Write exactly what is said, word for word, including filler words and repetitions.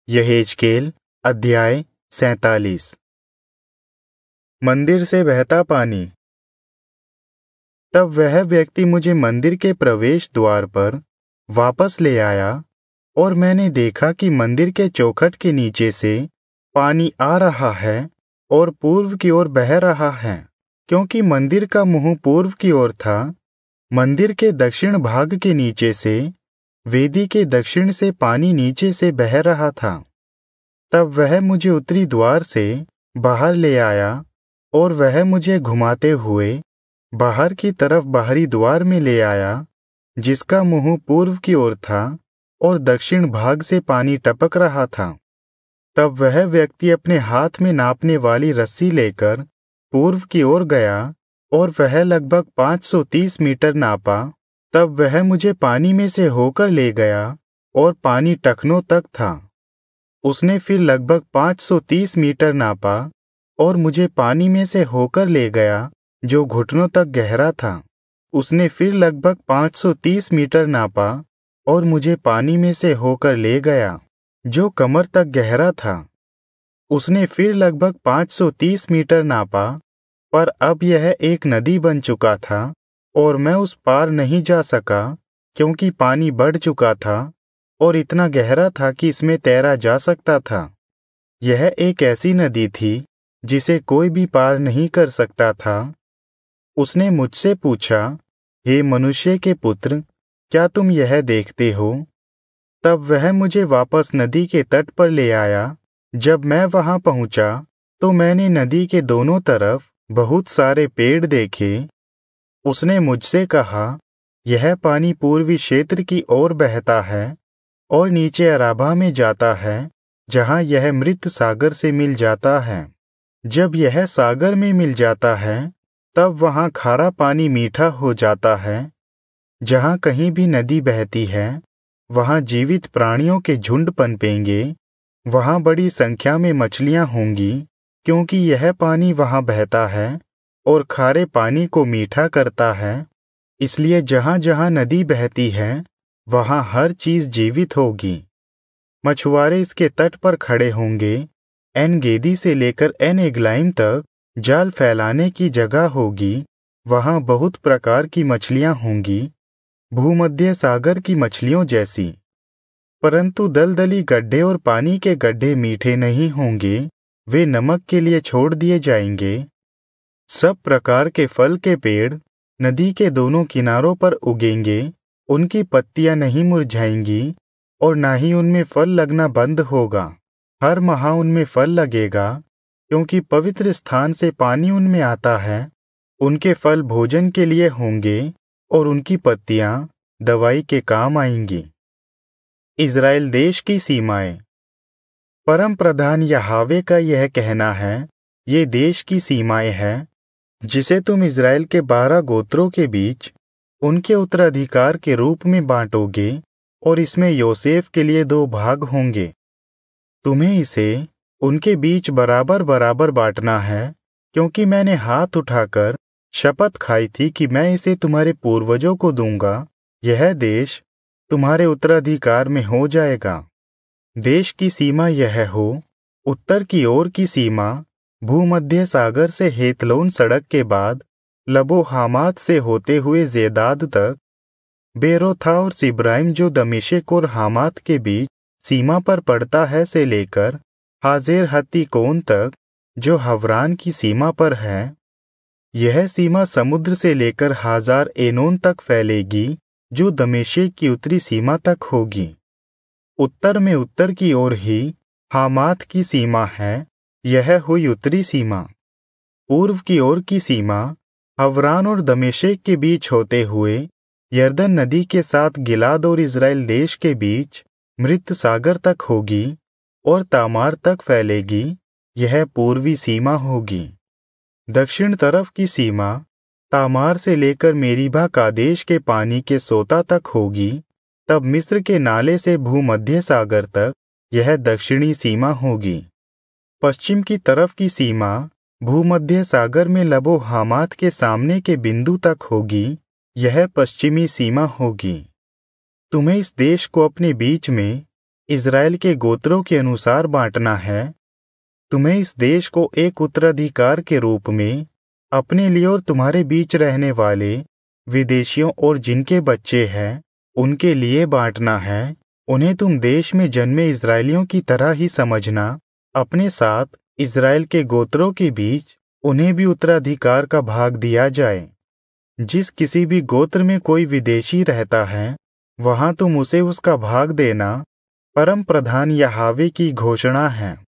यहेजकेल अध्याय सैंतालीस। मंदिर से बहता पानी। तब वह व्यक्ति मुझे मंदिर के प्रवेश द्वार पर वापस ले आया और मैंने देखा कि मंदिर के चौखट के नीचे से पानी आ रहा है और पूर्व की ओर बह रहा है, क्योंकि मंदिर का मुंह पूर्व की ओर था। मंदिर के दक्षिण भाग के नीचे से वेदी के दक्षिण से पानी नीचे से बह रहा था। तब वह मुझे उत्तरी द्वार से बाहर ले आया और वह मुझे घुमाते हुए बाहर की तरफ बाहरी द्वार में ले आया, जिसका मुंह पूर्व की ओर था और दक्षिण भाग से पानी टपक रहा था। तब वह व्यक्ति अपने हाथ में नापने वाली रस्सी लेकर पूर्व की ओर गया और वह लगभग पाँच सौ तीस मीटर नापा। तब वह मुझे पानी में से होकर ले गया और पानी टखनों तक था। उसने फिर लगभग पाँच सौ तीस मीटर नापा और मुझे पानी में से होकर ले गया, जो घुटनों तक गहरा था। उसने फिर लगभग पाँच सौ तीस मीटर नापा और मुझे पानी में से होकर ले गया, जो कमर तक गहरा था। उसने फिर लगभग पाँच सौ तीस मीटर नापा, पर अब यह एक नदी बन चुका था और मैं उस पार नहीं जा सका, क्योंकि पानी बढ़ चुका था और इतना गहरा था कि इसमें तैरा जा सकता था। यह एक ऐसी नदी थी जिसे कोई भी पार नहीं कर सकता था। उसने मुझसे पूछा, हे मनुष्य के पुत्र, क्या तुम यह देखते हो? तब वह मुझे वापस नदी के तट पर ले आया। जब मैं वहां पहुंचा तो मैंने नदी के दोनों तरफ बहुत सारे पेड़ देखे। उसने मुझसे कहा, यह पानी पूर्वी क्षेत्र की ओर बहता है और नीचे अराबा में जाता है, जहां यह मृत सागर से मिल जाता है। जब यह सागर में मिल जाता है तब वहां खारा पानी मीठा हो जाता है। जहां कहीं भी नदी बहती है वहां जीवित प्राणियों के झुंड पनपेंगे। वहां बड़ी संख्या में मछलियां होंगी, क्योंकि यह पानी वहां बहता है और खारे पानी को मीठा करता है। इसलिए जहां जहां नदी बहती है वहां हर चीज जीवित होगी। मछुआरे इसके तट पर खड़े होंगे। एन गेदी से लेकर एन एगलाइम तक जाल फैलाने की जगह होगी। वहां बहुत प्रकार की मछलियां होंगी, भूमध्य सागर की मछलियों जैसी। परंतु दलदली गड्ढे और पानी के गड्ढे मीठे नहीं होंगे, वे नमक के लिए छोड़ दिए जाएंगे। सब प्रकार के फल के पेड़ नदी के दोनों किनारों पर उगेंगे। उनकी पत्तियां नहीं मुरझाएंगी और ना ही उनमें फल लगना बंद होगा। हर माह उनमें फल लगेगा, क्योंकि पवित्र स्थान से पानी उनमें आता है। उनके फल भोजन के लिए होंगे और उनकी पत्तियां दवाई के काम आएंगी। इज़राइल देश की सीमाएं। परम प्रधान यहोवा का यह कहना है, ये देश की सीमाएं हैं, जिसे तुम इज़राइल के बारह गोत्रों के बीच उनके उत्तराधिकार के रूप में बांटोगे, और इसमें योसेफ के लिए दो भाग होंगे। तुम्हें इसे उनके बीच बराबर बराबर बांटना है, क्योंकि मैंने हाथ उठाकर शपथ खाई थी कि मैं इसे तुम्हारे पूर्वजों को दूंगा। यह देश तुम्हारे उत्तराधिकार में हो जाएगा। देश की सीमा यह हो, उत्तर की ओर की सीमा भूमध्य सागर से हेतलोन सड़क के बाद लबो हामात से होते हुए जेदाद तक, बेरोथा और सिब्राइम जो दमिश्क और हामात के बीच सीमा पर पड़ता है से लेकर हाजेर हत्तीकोन तक, जो हवरान की सीमा पर है। यह सीमा समुद्र से लेकर हाजार एनोन तक फैलेगी, जो दमिश्क की उत्तरी सीमा तक होगी। उत्तर में उत्तर की ओर ही हामात की सीमा है, यह हुई उत्तरी सीमा। पूर्व की ओर की सीमा हवरान और दमिश्क के बीच होते हुए यरदन नदी के साथ गिलाद और इज़राइल देश के बीच मृत सागर तक होगी और तामार तक फैलेगी। यह पूर्वी सीमा होगी। दक्षिण तरफ की सीमा तामार से लेकर मेरीबा कादेश के पानी के सोता तक होगी। तब मिस्र के नाले से भूमध्य सागर तक यह दक्षिणी सीमा होगी। पश्चिम की तरफ की सीमा भूमध्य सागर में लबो हामात के सामने के बिंदु तक होगी। यह पश्चिमी सीमा होगी। तुम्हें इस देश को अपने बीच में इज़राइल के गोत्रों के अनुसार बांटना है। तुम्हें इस देश को एक उत्तराधिकार के रूप में अपने लिए और तुम्हारे बीच रहने वाले विदेशियों और जिनके बच्चे हैं उनके लिए बांटना है। उन्हें तुम देश में जन्मे इज़राइलियों की तरह ही समझना। अपने साथ इज़राइल के गोत्रों के बीच उन्हें भी उत्तराधिकार का भाग दिया जाए। जिस किसी भी गोत्र में कोई विदेशी रहता है वहां तुम उसे उसका भाग देना परम प्रधान याहवे की घोषणा है।